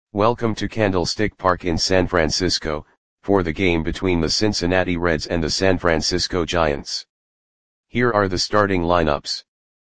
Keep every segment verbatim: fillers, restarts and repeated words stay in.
Welcome to Candlestick Park in San Francisco, for the game between the Cincinnati Reds and the San Francisco Giants. Here are the starting lineups.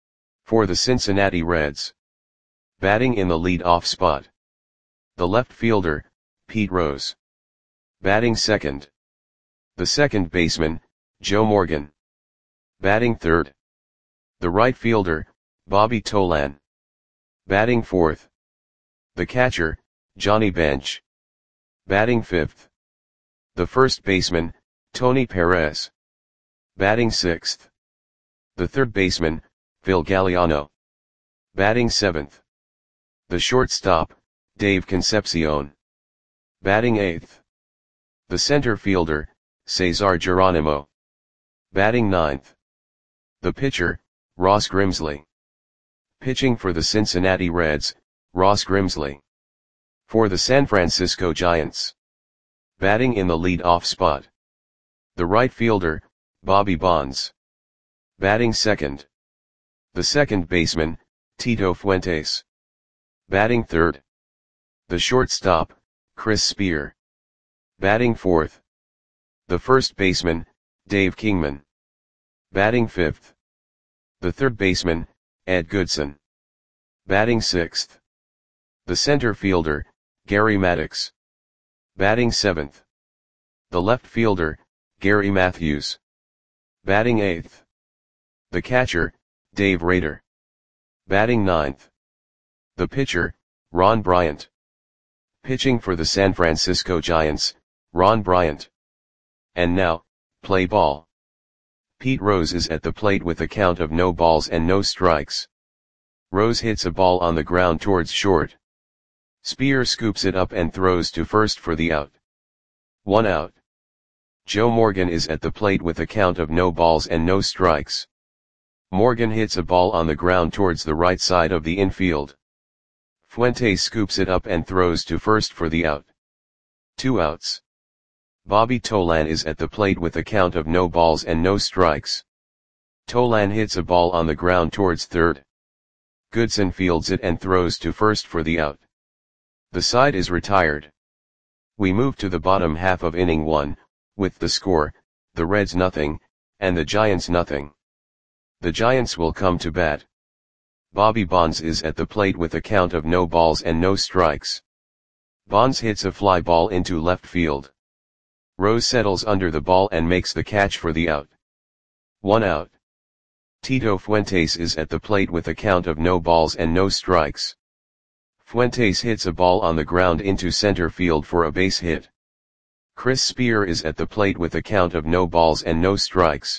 For the Cincinnati Reds. Batting in the lead-off spot. The left fielder, Pete Rose. Batting second. The second baseman, Joe Morgan. Batting third. The right fielder, Bobby Tolan. Batting fourth. The catcher, Johnny Bench. Batting fifth. The first baseman, Tony Perez. Batting sixth. The third baseman, Phil Galliano. Batting seventh. The shortstop, Dave Concepcion. Batting eighth. The center fielder, Cesar Geronimo. Batting ninth. The pitcher, Ross Grimsley. Pitching for the Cincinnati Reds, Ross Grimsley. For the San Francisco Giants. Batting in the lead-off spot. The right fielder, Bobby Bonds. Batting second. The second baseman, Tito Fuentes. Batting third. The shortstop, Chris Spear. Batting fourth. The first baseman, Dave Kingman. Batting fifth. The third baseman, Ed Goodson. Batting sixth. The center fielder, Gary Maddox. Batting seventh. The left fielder, Gary Matthews. Batting eighth. The catcher, Dave Rader. Batting ninth. The pitcher, Ron Bryant. Pitching for the San Francisco Giants, Ron Bryant. And now, play ball. Pete Rose is at the plate with a count of no balls and no strikes. Rose hits a ball on the ground towards short. Spear scoops it up and throws to first for the out. One out. Joe Morgan is at the plate with a count of no balls and no strikes. Morgan hits a ball on the ground towards the right side of the infield. Fuentes scoops it up and throws to first for the out. Two outs. Bobby Tolan is at the plate with a count of no balls and no strikes. Tolan hits a ball on the ground towards third. Goodson fields it and throws to first for the out. The side is retired. We move to the bottom half of inning one, with the score, the Reds nothing, and the Giants nothing. The Giants will come to bat. Bobby Bonds is at the plate with a count of no balls and no strikes. Bonds hits a fly ball into left field. Rose settles under the ball and makes the catch for the out. One out. Tito Fuentes is at the plate with a count of no balls and no strikes. Fuentes hits a ball on the ground into center field for a base hit. Chris Spear is at the plate with a count of no balls and no strikes.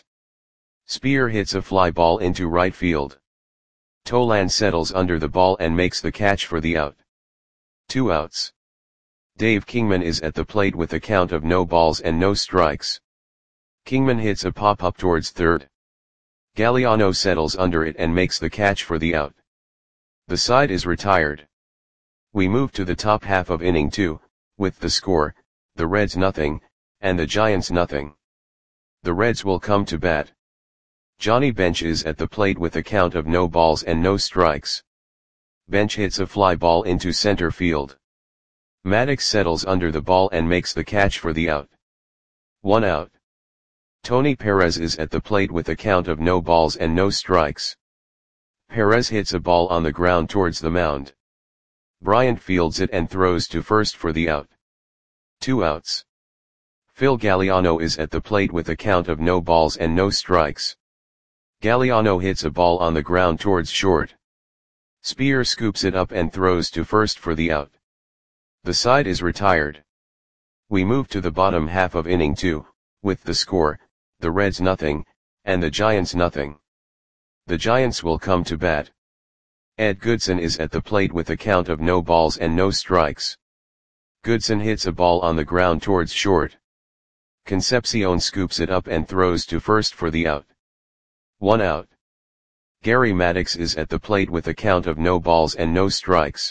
Spear hits a fly ball into right field. Tolan settles under the ball and makes the catch for the out. Two outs. Dave Kingman is at the plate with a count of no balls and no strikes. Kingman hits a pop-up towards third. Galliano settles under it and makes the catch for the out. The side is retired. We move to the top half of inning two, with the score, the Reds nothing, and the Giants nothing. The Reds will come to bat. Johnny Bench is at the plate with a count of no balls and no strikes. Bench hits a fly ball into center field. Maddox settles under the ball and makes the catch for the out. One out. Tony Perez is at the plate with a count of no balls and no strikes. Perez hits a ball on the ground towards the mound. Bryant fields it and throws to first for the out. Two outs. Phil Galliano is at the plate with a count of no balls and no strikes. Galliano hits a ball on the ground towards short. Spear scoops it up and throws to first for the out. The side is retired. We move to the bottom half of inning two, with the score, the Reds nothing, and the Giants nothing. The Giants will come to bat. Ed Goodson is at the plate with a count of no balls and no strikes. Goodson hits a ball on the ground towards short. Concepcion scoops it up and throws to first for the out. One out. Gary Maddox is at the plate with a count of no balls and no strikes.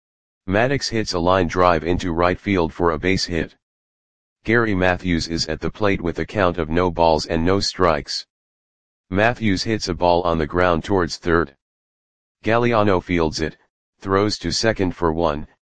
Maddox hits a line drive into right field for a base hit. Gary Matthews is at the plate with a count of no balls and no strikes. Matthews hits a ball on the ground towards third. Galliano fields it, throws to second for one,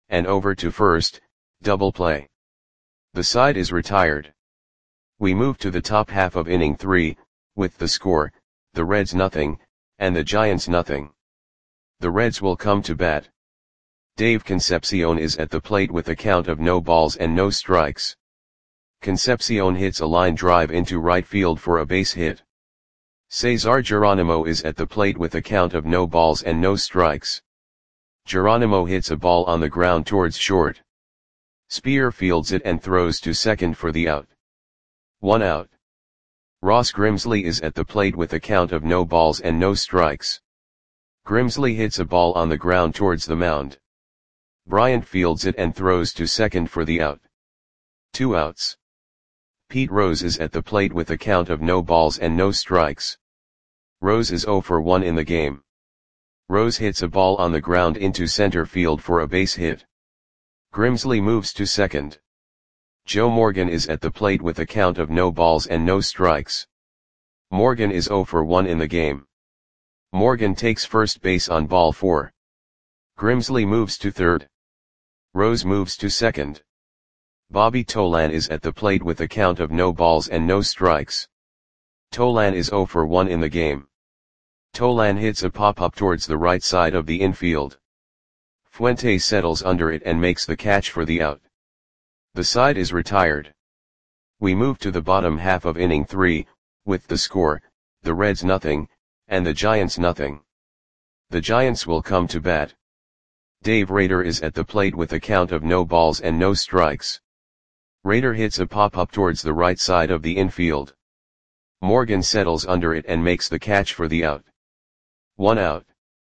and over to first, double play. The side is retired. We move to the top half of inning three, with the score, the Reds nothing, and the Giants nothing. The Reds will come to bat. Dave Concepcion is at the plate with a count of no balls and no strikes. Concepcion hits a line drive into right field for a base hit. Cesar Geronimo is at the plate with a count of no balls and no strikes. Geronimo hits a ball on the ground towards short. Spear fields it and throws to second for the out. One out. Ross Grimsley is at the plate with a count of no balls and no strikes. Grimsley hits a ball on the ground towards the mound. Bryant fields it and throws to second for the out. Two outs. Pete Rose is at the plate with a count of no balls and no strikes. Rose is zero for one in the game. Rose hits a ball on the ground into center field for a base hit. Grimsley moves to second. Joe Morgan is at the plate with a count of no balls and no strikes. Morgan is zero for one in the game. Morgan takes first base on ball four. Grimsley moves to third. Rose moves to second. Bobby Tolan is at the plate with a count of no balls and no strikes. Tolan is zero for one in the game. Tolan hits a pop-up towards the right side of the infield. Fuentes settles under it and makes the catch for the out. The side is retired. We move to the bottom half of inning three, with the score, the Reds nothing, and the Giants nothing. The Giants will come to bat. Dave Rader is at the plate with a count of no balls and no strikes. Rader hits a pop-up towards the right side of the infield. Morgan settles under it and makes the catch for the out. One out.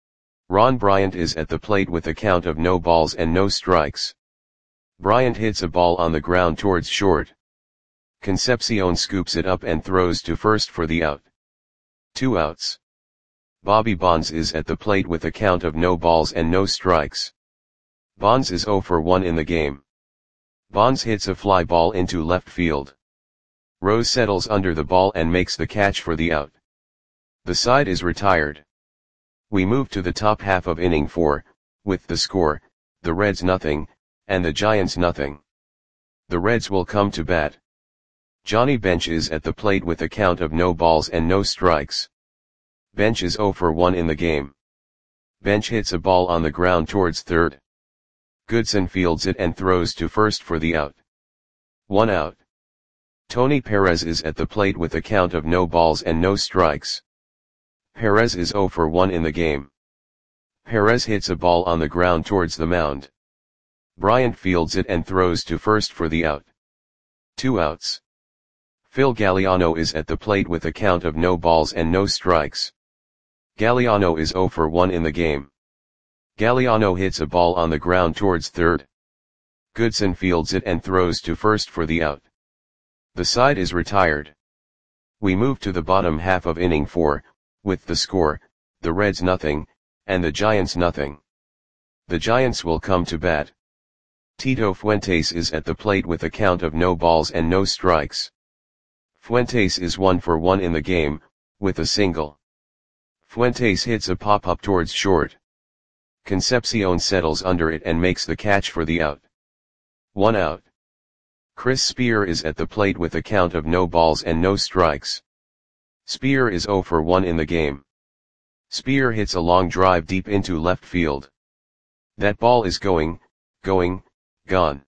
Ron Bryant is at the plate with a count of no balls and no strikes. Bryant hits a ball on the ground towards short. Concepcion scoops it up and throws to first for the out. Two outs. Bobby Bonds is at the plate with a count of no balls and no strikes. Bonds is zero for one in the game. Bonds hits a fly ball into left field. Rose settles under the ball and makes the catch for the out. The side is retired. We move to the top half of inning four, with the score, the Reds nothing, and the Giants nothing. The Reds will come to bat. Johnny Bench is at the plate with a count of no balls and no strikes. Bench is zero for one in the game. Bench hits a ball on the ground towards third. Goodson fields it and throws to first for the out. One out. Tony Perez is at the plate with a count of no balls and no strikes. Perez is zero for one in the game. Perez hits a ball on the ground towards the mound. Bryant fields it and throws to first for the out. Two outs. Phil Galliano is at the plate with a count of no balls and no strikes. Galliano is zero for one in the game. Galliano hits a ball on the ground towards third. Goodson fields it and throws to first for the out. The side is retired. We move to the bottom half of inning four, with the score, the Reds nothing, and the Giants nothing. The Giants will come to bat. Tito Fuentes is at the plate with a count of no balls and no strikes. Fuentes is one for one in the game, with a single. Fuentes hits a pop-up towards short. Concepcion settles under it and makes the catch for the out. One out. Chris Spear is at the plate with a count of no balls and no strikes. Spear is zero for one in the game. Spear hits a long drive deep into left field. That ball is going, going, gone.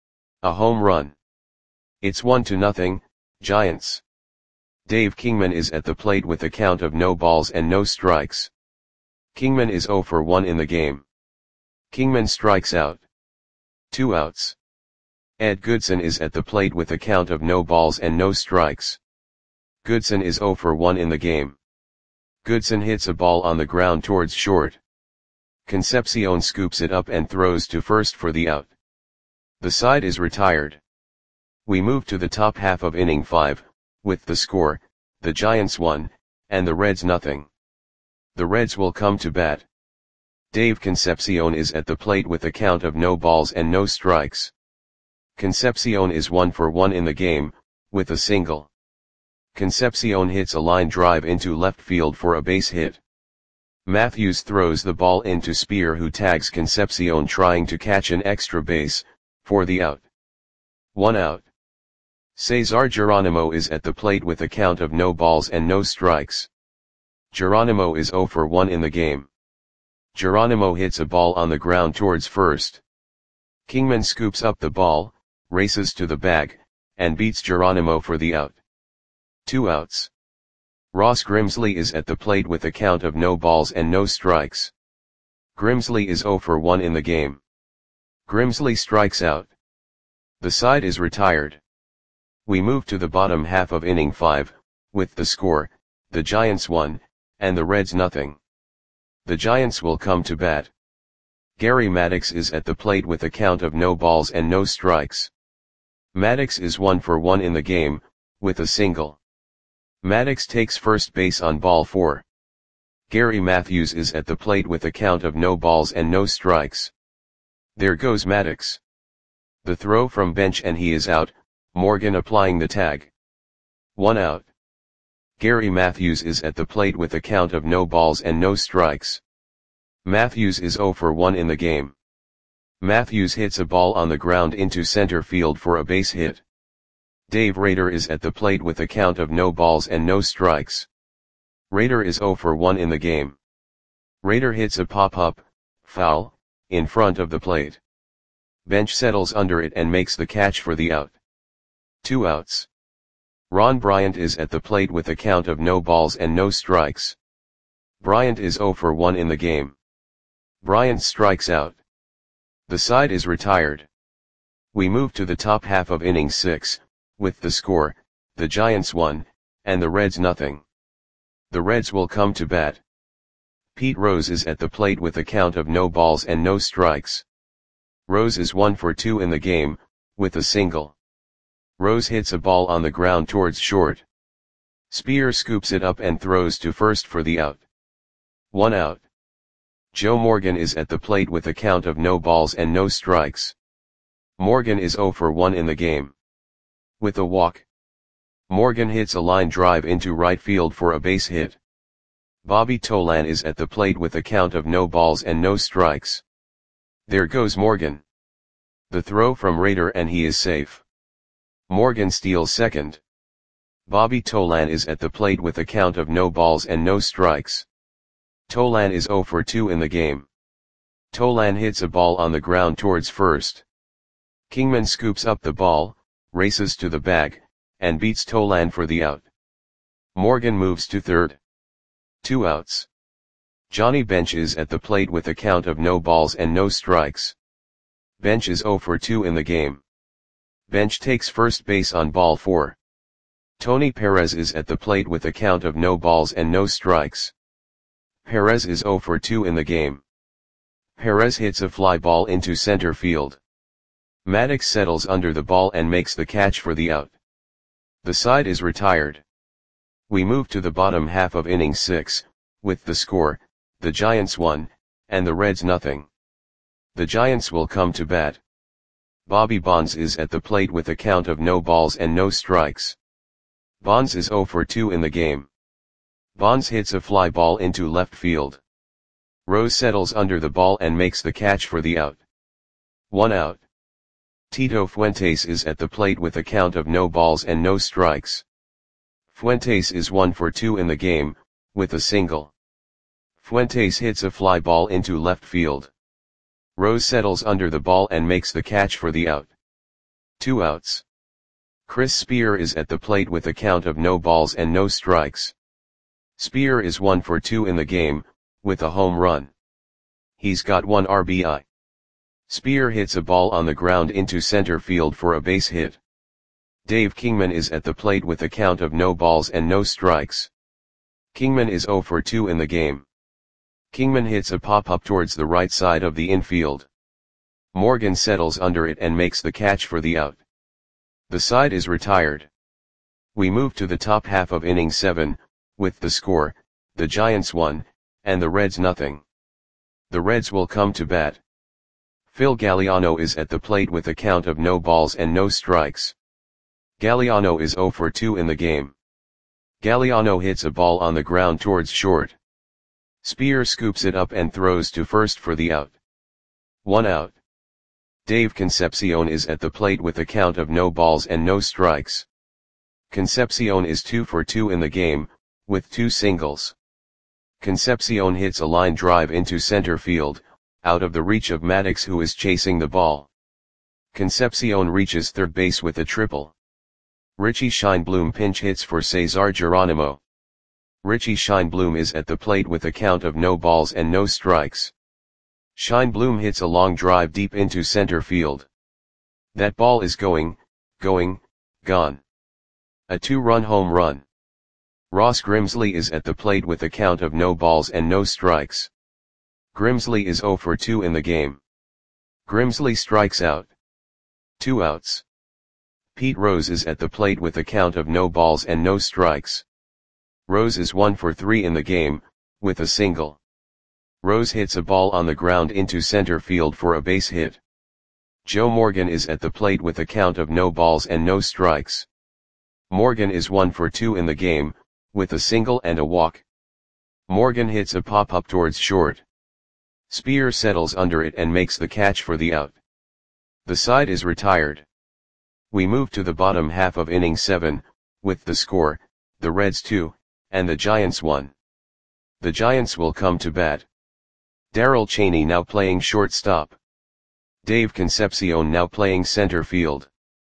A home run. It's one to nothing, Giants. Dave Kingman is at the plate with a count of no balls and no strikes. Kingman is zero for one in the game. Kingman strikes out. Two outs. Ed Goodson is at the plate with a count of no balls and no strikes. Goodson is zero for one in the game. Goodson hits a ball on the ground towards short. Concepcion scoops it up and throws to first for the out. The side is retired. We move to the top half of inning five, with the score, the Giants one, and the Reds nothing. The Reds will come to bat. Dave Concepcion is at the plate with a count of no balls and no strikes. Concepcion is one for one in the game, with a single. Concepcion hits a line drive into left field for a base hit. Matthews throws the ball into Spear, who tags Concepcion trying to catch an extra base, for the out. One out. Cesar Geronimo is at the plate with a count of no balls and no strikes. Geronimo is zero for one in the game. Geronimo hits a ball on the ground towards first. Kingman scoops up the ball, races to the bag, and beats Geronimo for the out. Two outs. Ross Grimsley is at the plate with a count of no balls and no strikes. Grimsley is zero for one in the game. Grimsley strikes out. The side is retired. We move to the bottom half of inning five, with the score, the Giants one, and the Reds nothing. The Giants will come to bat. Gary Maddox is at the plate with a count of no balls and no strikes. Maddox is one for one in the game, with a single. Maddox takes first base on ball four. Gary Matthews is at the plate with a count of no balls and no strikes. There goes Maddox. The throw from bench and he is out, Morgan applying the tag. One out. Gary Matthews is at the plate with a count of no balls and no strikes. Matthews is zero for one in the game. Matthews hits a ball on the ground into center field for a base hit. Dave Rader is at the plate with a count of no balls and no strikes. Rader is zero for one in the game. Rader hits a pop-up, foul, in front of the plate. Bench settles under it and makes the catch for the out. Two outs. Ron Bryant is at the plate with a count of no balls and no strikes. Bryant is zero for one in the game. Bryant strikes out. The side is retired. We move to the top half of inning six, with the score, the Giants one, and the Reds nothing. The Reds will come to bat. Pete Rose is at the plate with a count of no balls and no strikes. Rose is one for two in the game, with a single. Rose hits a ball on the ground towards short. Spear scoops it up and throws to first for the out. One out. Joe Morgan is at the plate with a count of no balls and no strikes. Morgan is zero for one in the game. With a walk. Morgan hits a line drive into right field for a base hit. Bobby Tolan is at the plate with a count of no balls and no strikes. There goes Morgan. The throw from Rader and he is safe. Morgan steals second. Bobby Tolan is at the plate with a count of no balls and no strikes. Tolan is zero for two in the game. Tolan hits a ball on the ground towards first. Kingman scoops up the ball, races to the bag, and beats Tolan for the out. Morgan moves to third. Two outs. Johnny Bench is at the plate with a count of no balls and no strikes. Bench is zero for two in the game. Bench takes first base on ball four. Tony Perez is at the plate with a count of no balls and no strikes. Perez is zero for two in the game. Perez hits a fly ball into center field. Maddox settles under the ball and makes the catch for the out. The side is retired. We move to the bottom half of inning six, with the score, the Giants one, and the Reds nothing. The Giants will come to bat. Bobby Bonds is at the plate with a count of no balls and no strikes. Bonds is zero for two in the game. Bonds hits a fly ball into left field. Rose settles under the ball and makes the catch for the out. One out. Tito Fuentes is at the plate with a count of no balls and no strikes. Fuentes is one for two in the game, with a single. Fuentes hits a fly ball into left field. Rose settles under the ball and makes the catch for the out. Two outs. Chris Spear is at the plate with a count of no balls and no strikes. Spear is one for two in the game, with a home run. He's got one R B I. Spear hits a ball on the ground into center field for a base hit. Dave Kingman is at the plate with a count of no balls and no strikes. Kingman is zero for two in the game. Kingman hits a pop-up towards the right side of the infield. Morgan settles under it and makes the catch for the out. The side is retired. We move to the top half of inning seven, with the score, the Giants one, and the Reds nothing. The Reds will come to bat. Phil Galliano is at the plate with a count of no balls and no strikes. Galliano is zero for two in the game. Galliano hits a ball on the ground towards short. Spear scoops it up and throws to first for the out. One out. Dave Concepcion is at the plate with a count of no balls and no strikes. Concepcion is two for two in the game, with two singles. Concepcion hits a line drive into center field, out of the reach of Maddox, who is chasing the ball. Concepcion reaches third base with a triple. Richie Scheinblum pinch hits for Cesar Geronimo. Richie Scheinblum is at the plate with a count of no balls and no strikes. Scheinblum hits a long drive deep into center field. That ball is going, going, gone. A two-run home run. Ross Grimsley is at the plate with a count of no balls and no strikes. Grimsley is zero for two in the game. Grimsley strikes out. Two outs. Pete Rose is at the plate with a count of no balls and no strikes. Rose is one for three in the game, with a single. Rose hits a ball on the ground into center field for a base hit. Joe Morgan is at the plate with a count of no balls and no strikes. Morgan is one for two in the game, with a single and a walk. Morgan hits a pop-up towards short. Spear settles under it and makes the catch for the out. The side is retired. We move to the bottom half of inning seven, with the score, the Reds two, and the Giants one. The Giants will come to bat. Darrell Chaney now playing shortstop. Dave Concepcion now playing center field.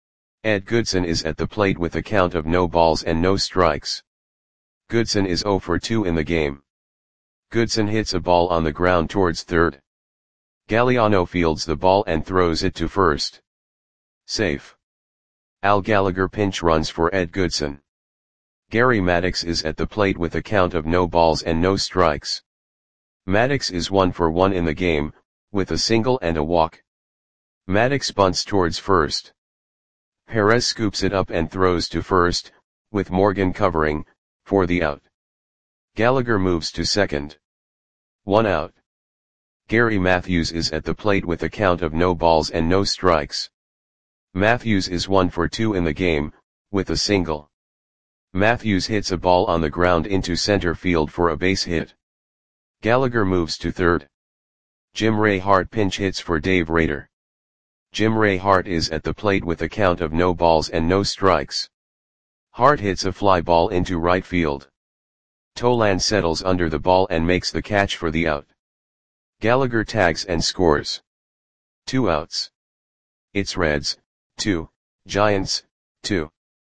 Ed Goodson is at the plate with a count of no balls and no strikes. Goodson is zero for two in the game. Goodson hits a ball on the ground towards third. Galliano fields the ball and throws it to first. Safe. Al Gallagher pinch runs for Ed Goodson. Gary Maddox is at the plate with a count of no balls and no strikes. Maddox is one for one in the game, with a single and a walk. Maddox bunts towards first. Perez scoops it up and throws to first, with Morgan covering, for the out. Gallagher moves to second. One out. Gary Matthews is at the plate with a count of no balls and no strikes. Matthews is one for two in the game, with a single. Matthews hits a ball on the ground into center field for a base hit. Gallagher moves to third. Jim Ray Hart pinch hits for Dave Rader. Jim Ray Hart is at the plate with a count of no balls and no strikes. Hart hits a fly ball into right field. Tolan settles under the ball and makes the catch for the out. Gallagher tags and scores. Two outs. It's Reds, two, Giants, two.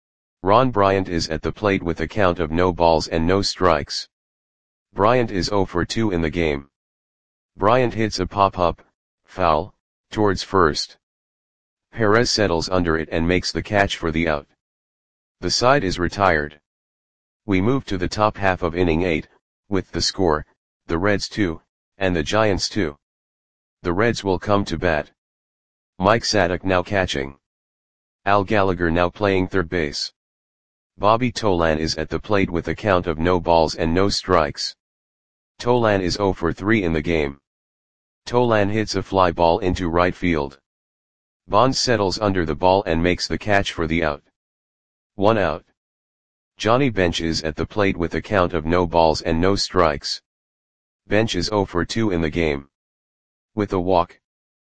Ron Bryant is at the plate with a count of no balls and no strikes. Bryant is zero for two in the game. Bryant hits a pop-up, foul, towards first. Perez settles under it and makes the catch for the out. The side is retired. We move to the top half of inning eight, with the score, the Reds two, and the Giants two. The Reds will come to bat. Mike Sadek now catching. Al Gallagher now playing third base. Bobby Tolan is at the plate with a count of no balls and no strikes. Tolan is zero for three in the game. Tolan hits a fly ball into right field. Bonds settles under the ball and makes the catch for the out. One out. Johnny Bench is at the plate with a count of no balls and no strikes. Bench is zero for two in the game. With a walk.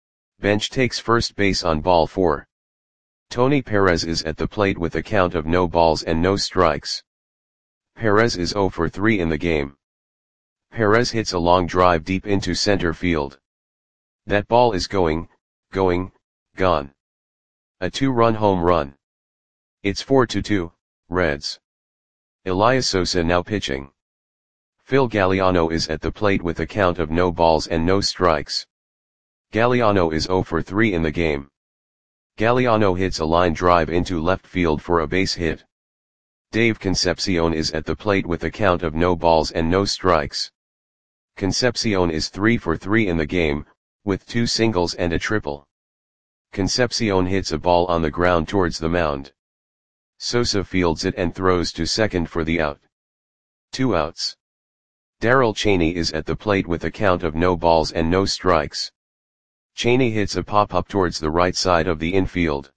Bench takes first base on ball four. Tony Perez is at the plate with a count of no balls and no strikes. Perez is zero for three in the game. Perez hits a long drive deep into center field. That ball is going, going, gone. A two-run home run. It's four to two, Reds. Elias Sosa now pitching. Phil Galliano is at the plate with a count of no balls and no strikes. Galliano is zero for three in the game. Galliano hits a line drive into left field for a base hit. Dave Concepcion is at the plate with a count of no balls and no strikes. Concepcion is three for three in the game, with two singles and a triple. Concepcion hits a ball on the ground towards the mound. Sosa fields it and throws to second for the out. Two outs. Darrell Chaney is at the plate with a count of no balls and no strikes. Chaney hits a pop-up towards the right side of the infield.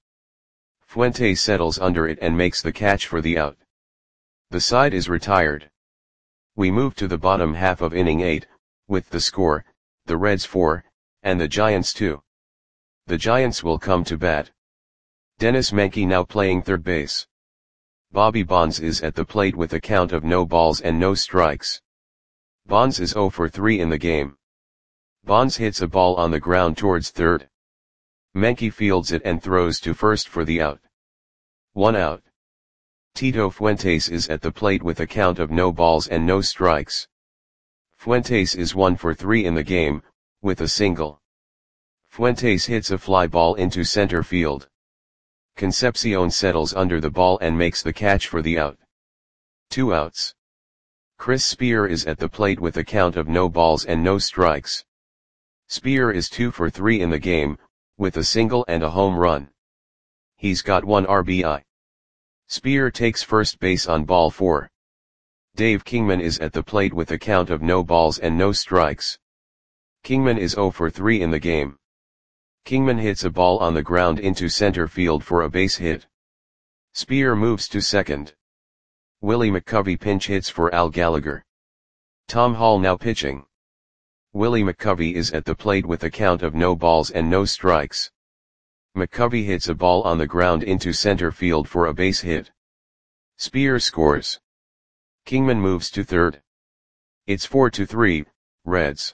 Fuentes settles under it and makes the catch for the out. The side is retired. We move to the bottom half of inning eight, with the score, the Reds four, and the Giants two. The Giants will come to bat. Dennis Menke now playing third base. Bobby Bonds is at the plate with a count of no balls and no strikes. Bonds is oh for three in the game. Bonds hits a ball on the ground towards third. Menke fields it and throws to first for the out. One out. Tito Fuentes is at the plate with a count of no balls and no strikes. Fuentes is one for three in the game, with a single. Fuentes hits a fly ball into center field. Concepcion settles under the ball and makes the catch for the out. Two outs. Chris Spear is at the plate with a count of no balls and no strikes. Spear is two for three in the game, with a single and a home run. He's got one R B I. Spear takes first base on ball four. Dave Kingman is at the plate with a count of no balls and no strikes. Kingman is oh for three in the game. Kingman hits a ball on the ground into center field for a base hit. Spear moves to second. Willie McCovey pinch hits for Al Gallagher. Tom Hall now pitching. Willie McCovey is at the plate with a count of no balls and no strikes. McCovey hits a ball on the ground into center field for a base hit. Spear scores. Kingman moves to third. It's four to three, Reds.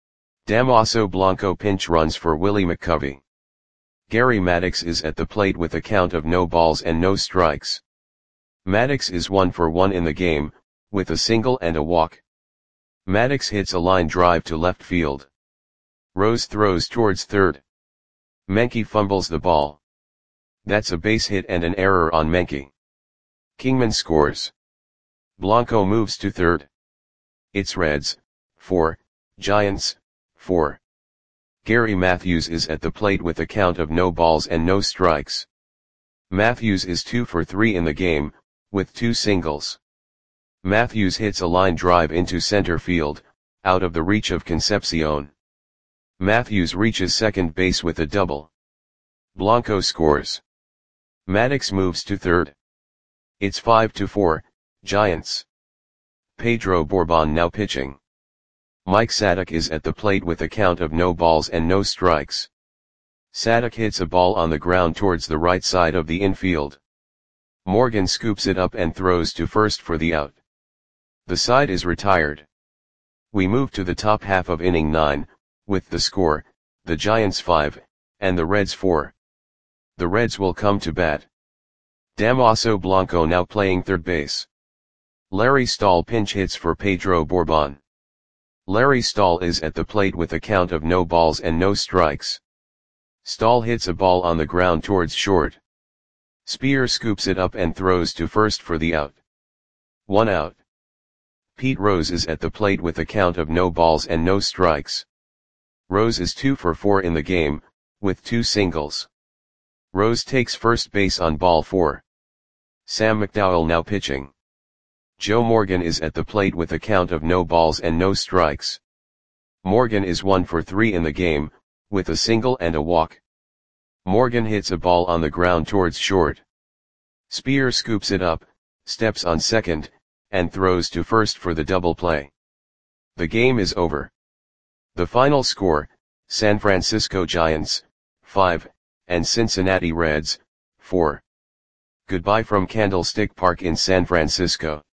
Damaso Blanco pinch runs for Willie McCovey. Gary Maddox is at the plate with a count of no balls and no strikes. Maddox is one for one in the game, with a single and a walk. Maddox hits a line drive to left field. Rose throws towards third. Menke fumbles the ball. That's a base hit and an error on Menke. Kingman scores. Blanco moves to third. It's Reds, four, Giants, four. Gary Matthews is at the plate with a count of no balls and no strikes. Matthews is two for three in the game, with two singles. Matthews hits a line drive into center field, out of the reach of Concepcion. Matthews reaches second base with a double. Blanco scores. Maddox moves to third. It's five to four, Giants. Pedro Bourbon now pitching. Mike Sadek is at the plate with a count of no balls and no strikes. Sadek hits a ball on the ground towards the right side of the infield. Morgan scoops it up and throws to first for the out. The side is retired. We move to the top half of inning nine, with the score, the Giants five, and the Reds four. The Reds will come to bat. Damaso Blanco now playing third base. Larry Stahl pinch hits for Pedro Bourbon. Larry Stahl is at the plate with a count of no balls and no strikes. Stahl hits a ball on the ground towards short. Spear scoops it up and throws to first for the out. One out. Pete Rose is at the plate with a count of no balls and no strikes. Rose is two for four in the game, with two singles. Rose takes first base on ball four. Sam McDowell now pitching. Joe Morgan is at the plate with a count of no balls and no strikes. Morgan is one for three in the game, with a single and a walk. Morgan hits a ball on the ground towards short. Spear scoops it up, steps on second, and throws to first for the double play. The game is over. The final score, San Francisco Giants, five, and Cincinnati Reds, four. Goodbye from Candlestick Park in San Francisco.